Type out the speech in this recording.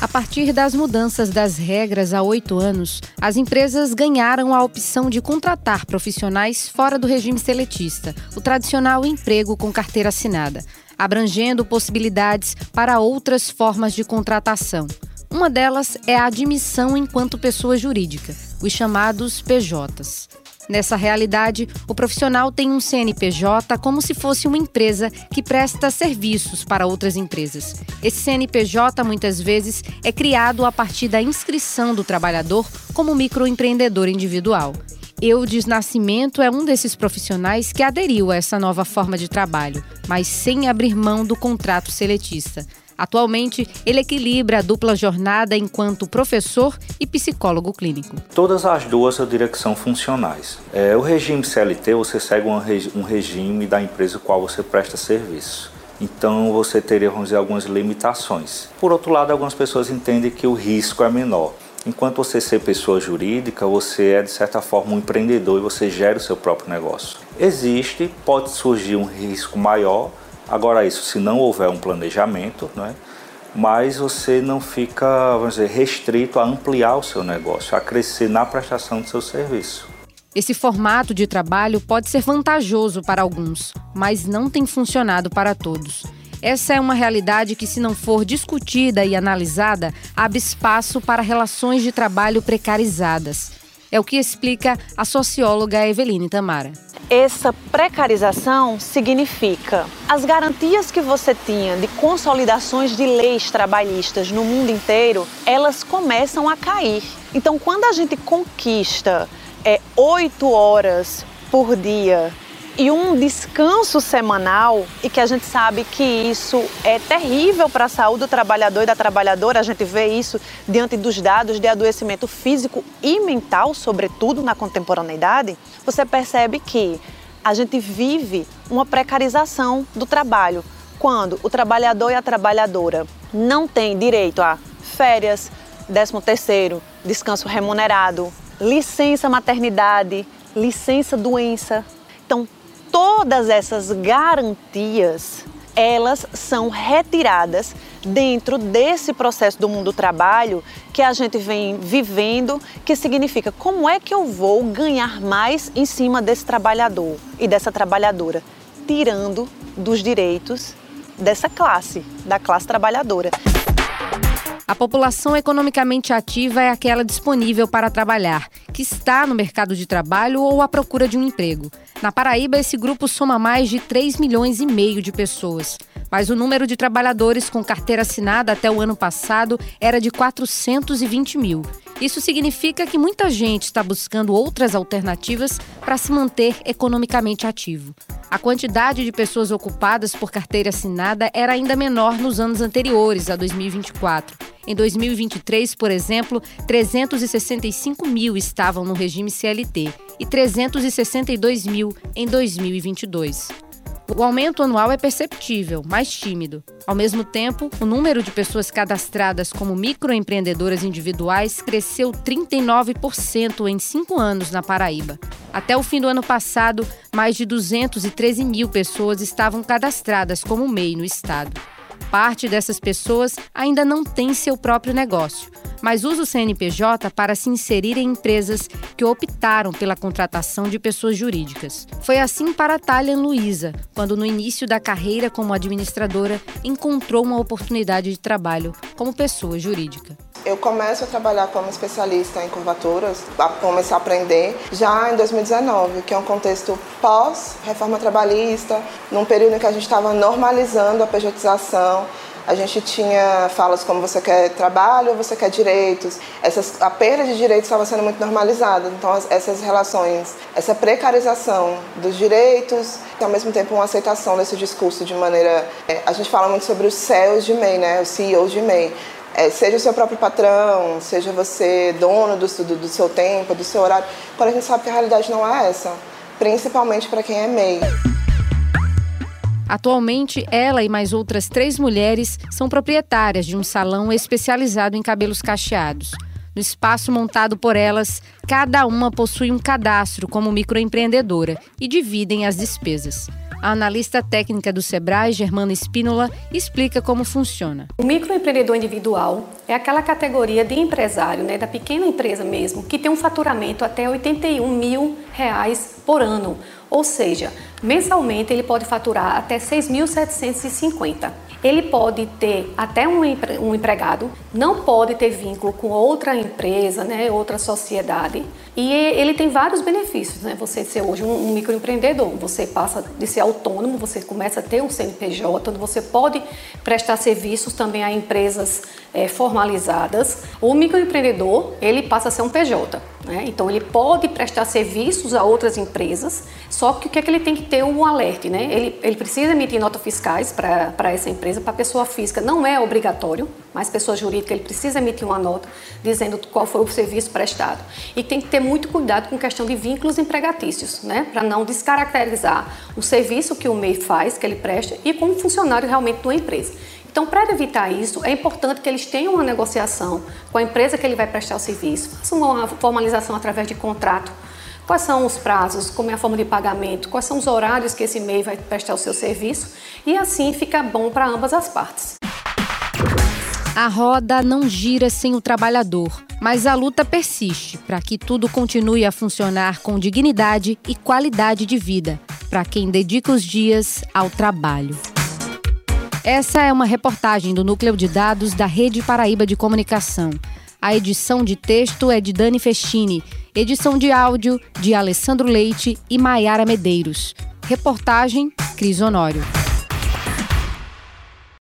A partir das mudanças das regras há 8 anos, as empresas ganharam a opção de contratar profissionais fora do regime seletista, o tradicional emprego com carteira assinada, abrangendo possibilidades para outras formas de contratação. Uma delas é a admissão enquanto pessoa jurídica, os chamados PJs. Nessa realidade, o profissional tem um CNPJ como se fosse uma empresa que presta serviços para outras empresas. Esse CNPJ, muitas vezes, é criado a partir da inscrição do trabalhador como microempreendedor individual. Eudes Nascimento é um desses profissionais que aderiu a essa nova forma de trabalho, mas sem abrir mão do contrato seletista. Atualmente, ele equilibra a dupla jornada enquanto professor e psicólogo clínico. Todas as duas eu diria que são funcionais. O regime CLT, você segue um regime da empresa qual você presta serviço. Então você teria, vamos dizer, algumas limitações. Por outro lado, algumas pessoas entendem que o risco é menor. Enquanto você ser pessoa jurídica, você é de certa forma um empreendedor e você gera o seu próprio negócio. Pode surgir um risco maior. Agora isso, se não houver um planejamento, né? Mas você não fica, vamos dizer, restrito a ampliar o seu negócio, a crescer na prestação do seu serviço. Esse formato de trabalho pode ser vantajoso para alguns, mas não tem funcionado para todos. Essa é uma realidade que, se não for discutida e analisada, abre espaço para relações de trabalho precarizadas. É o que explica a socióloga Eveline Tamara. Essa precarização significa as garantias que você tinha de consolidações de leis trabalhistas no mundo inteiro, elas começam a cair. Então, quando a gente conquista 8 horas por dia e um descanso semanal, e que a gente sabe que isso é terrível para a saúde do trabalhador e da trabalhadora, a gente vê isso diante dos dados de adoecimento físico e mental, sobretudo na contemporaneidade, você percebe que a gente vive uma precarização do trabalho, quando o trabalhador e a trabalhadora não têm direito a férias, 13º, descanso remunerado, licença maternidade, licença doença. Então, todas essas garantias, elas são retiradas dentro desse processo do mundo do trabalho que a gente vem vivendo, que significa como é que eu vou ganhar mais em cima desse trabalhador e dessa trabalhadora, tirando dos direitos dessa classe, da classe trabalhadora. A população economicamente ativa é aquela disponível para trabalhar, que está no mercado de trabalho ou à procura de um emprego. Na Paraíba, esse grupo soma mais de 3,5 milhões de pessoas. Mas o número de trabalhadores com carteira assinada até o ano passado era de 420 mil. Isso significa que muita gente está buscando outras alternativas para se manter economicamente ativo. A quantidade de pessoas ocupadas por carteira assinada era ainda menor nos anos anteriores a 2024. Em 2023, por exemplo, 365 mil estavam no regime CLT e 362 mil em 2022. O aumento anual é perceptível, mas tímido. Ao mesmo tempo, o número de pessoas cadastradas como microempreendedoras individuais cresceu 39% em 5 anos na Paraíba. Até o fim do ano passado, mais de 213 mil pessoas estavam cadastradas como MEI no estado. Parte dessas pessoas ainda não tem seu próprio negócio, mas usa o CNPJ para se inserir em empresas que optaram pela contratação de pessoas jurídicas. Foi assim para a Thalian Luiza, quando no início da carreira como administradora encontrou uma oportunidade de trabalho como pessoa jurídica. Eu começo a trabalhar como especialista em curvaturas, a começar a aprender já em 2019, que é um contexto pós-reforma trabalhista, num período em que a gente estava normalizando a pejotização. A gente tinha falas como você quer trabalho ou você quer direitos. A perda de direitos estava sendo muito normalizada. Então, essas relações, essa precarização dos direitos e, ao mesmo tempo, uma aceitação desse discurso de maneira... A gente fala muito sobre os CEOs de MEI, né? Os CEOs de MEI. Seja o seu próprio patrão, seja você dono do seu tempo, do seu horário. Quando a gente sabe que a realidade não é essa, principalmente para quem é MEI. Atualmente, ela e mais outras 3 mulheres são proprietárias de um salão especializado em cabelos cacheados. No espaço montado por elas, cada uma possui um cadastro como microempreendedora e dividem as despesas. A analista técnica do Sebrae, Germana Espínola, explica como funciona. O microempreendedor individual é aquela categoria de empresário, da pequena empresa mesmo, que tem um faturamento até R$81 mil por ano. Ou seja, mensalmente ele pode faturar até R$ 6.750. Ele pode ter até um empregado, não pode ter vínculo com outra empresa, outra sociedade. E ele tem vários benefícios, Você ser hoje um microempreendedor, você passa de ser autônomo, você começa a ter um CNPJ, você pode prestar serviços também a empresas formalizadas. O microempreendedor, ele passa a ser um PJ, Então ele pode prestar serviços a outras empresas, só que o que é que ele tem que ter um alerta, Ele precisa emitir notas fiscais para essa empresa. Para a pessoa física não é obrigatório, mas pessoa jurídica ele precisa emitir uma nota dizendo qual foi o serviço prestado. E tem que ter muito cuidado com questão de vínculos empregatícios, para não descaracterizar o serviço que o MEI faz, que ele presta, e como funcionário realmente de uma empresa. Então, para evitar isso, é importante que eles tenham uma negociação com a empresa que ele vai prestar o serviço, façam uma formalização através de contrato. Quais são os prazos, como é a forma de pagamento, quais são os horários que esse MEI vai prestar o seu serviço, e assim fica bom para ambas as partes. A roda não gira sem o trabalhador, mas a luta persiste para que tudo continue a funcionar com dignidade e qualidade de vida para quem dedica os dias ao trabalho. Essa é uma reportagem do Núcleo de Dados da Rede Paraíba de Comunicação. A edição de texto é de Dani Festini, edição de áudio de Alessandro Leite e Maiara Medeiros. Reportagem, Cris Honório.